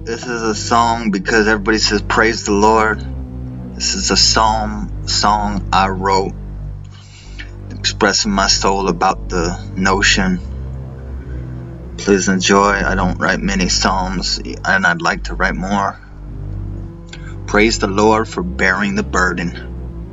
This is a song because everybody says praise the Lord. This is a song I wrote expressing my soul about the notion. Please enjoy. I don't write many psalms and I'd like to write more. Praise the Lord for bearing the burden.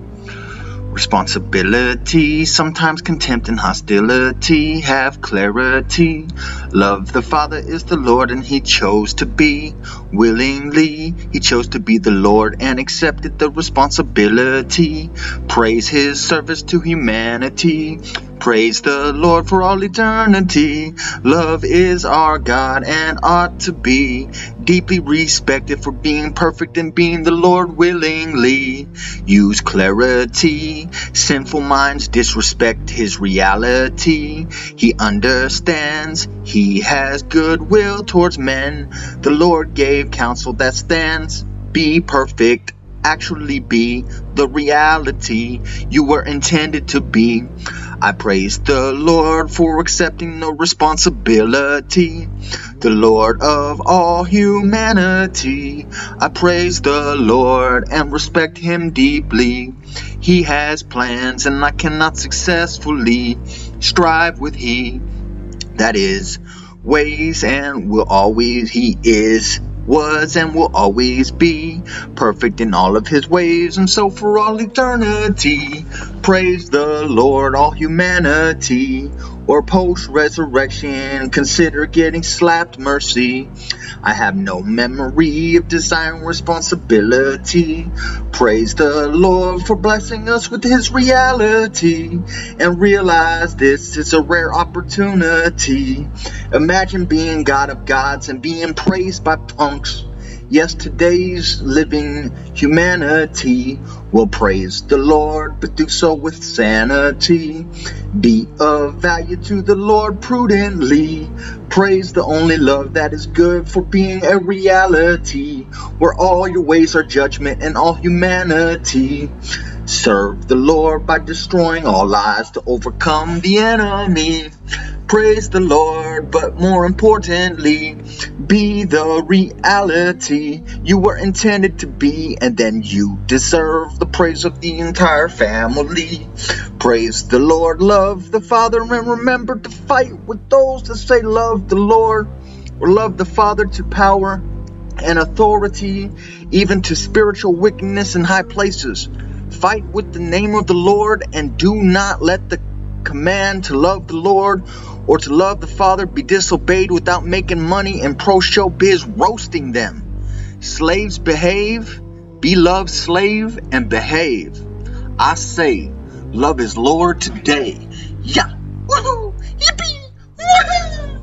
Responsibility, sometimes contempt and hostility, have clarity. Love the Father is the Lord and He chose to be. Willingly, He chose to be the Lord and accepted the responsibility. Praise His service to humanity. Praise the Lord for all eternity. Love is our God and ought to be deeply respected for being perfect and being the Lord willingly. Use clarity. Sinful minds disrespect His reality. He understands. He has goodwill towards men. The Lord gave counsel that stands. Be perfect. Actually be the reality you were intended to be. I praise the Lord for accepting the responsibility, the Lord of all humanity. I praise the Lord and respect Him deeply. He has plans and I cannot successfully strive with He. That is, ways and will always. He is, was, and will always be perfect in all of His ways, and so for all eternity. Praise the Lord, all humanity, or post-resurrection, consider getting slapped mercy. I have no memory of desiring responsibility. Praise the Lord for blessing us with His reality, and realize this is a rare opportunity. Imagine being God of gods and being praised by punks. Yes, today's living humanity will praise the Lord, but do so with sanity. Be of value to the Lord prudently. Praise the only love that is good for being a reality, where all your ways are judgment and all humanity. Serve the Lord by destroying all lies to overcome the enemy. Praise the Lord, but more importantly, be the reality you were intended to be, and then you deserve the praise of the entire family. Praise the Lord, love the Father, and remember to fight with those that say love the Lord or love the Father to power and authority, even to spiritual wickedness in high places. Fight with the name of the Lord, and do not let the command to love the Lord or to love the Father be disobeyed without making money and pro-showbiz roasting them. Slaves behave, be loved slave, and behave. I say, love is Lord today. Yeah, woohoo, yippee, woohoo!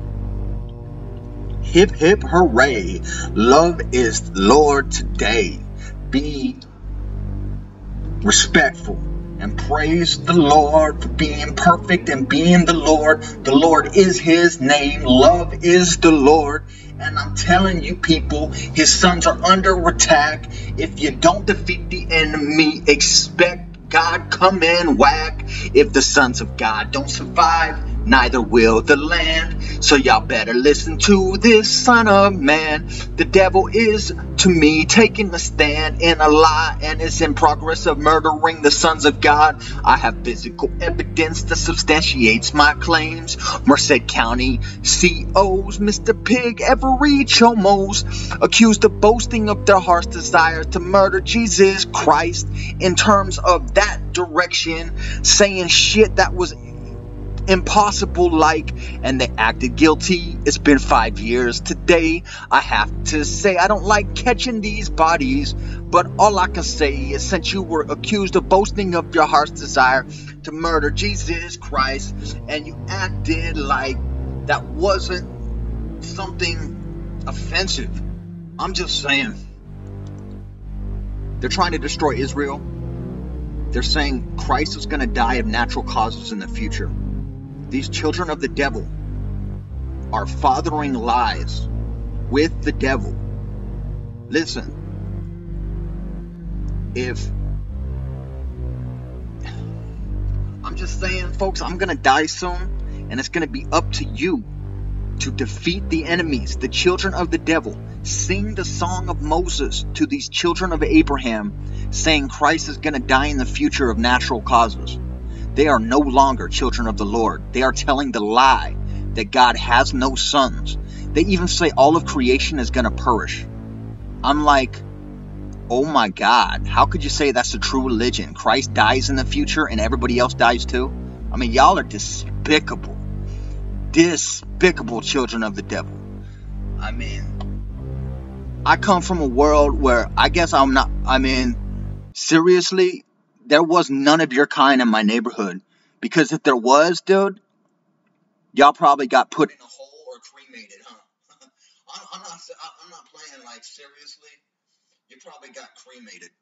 Hip hip hooray, love is Lord today. Be respectful and praise the Lord for being perfect and being the Lord. The Lord is His name. Love is the Lord. And I'm telling you people, His sons are under attack. If you don't defeat the enemy, expect God come in whack. If the sons of God don't survive, neither will the land. So y'all better listen to this son of man. The devil is to me taking a stand in a lie and is in progress of murdering the sons of God. I have physical evidence that substantiates my claims. Merced County COs, Mr. Pig, every chomos, accused of boasting of their heart's desire to murder Jesus Christ in terms of that direction, saying shit that was impossible and they acted guilty. It's been 5 years today. I have to say I don't like catching these bodies, but all I can say is since you were accused of boasting of your heart's desire to murder Jesus Christ and you acted like that wasn't something offensive, I'm just saying they're trying to destroy Israel. They're saying Christ is going to die of natural causes in the future. These children of the devil are fathering lies with the devil. Listen, I'm just saying, folks, I'm going to die soon, and it's going to be up to you to defeat the enemies, the children of the devil, sing the song of Moses to these children of Abraham, saying Christ is going to die in the future of natural causes. They are no longer children of the Lord. They are telling the lie that God has no sons. They even say all of creation is going to perish. I'm like, oh my God, how could you say that's the true religion? Christ dies in the future and everybody else dies too? I mean, y'all are despicable. Despicable children of the devil. I mean, I come from a world where I guess I'm not, seriously, there was none of your kind in my neighborhood. Because if there was, dude, y'all probably got put in a hole or cremated, huh? I'm not playing, like, seriously. You probably got cremated.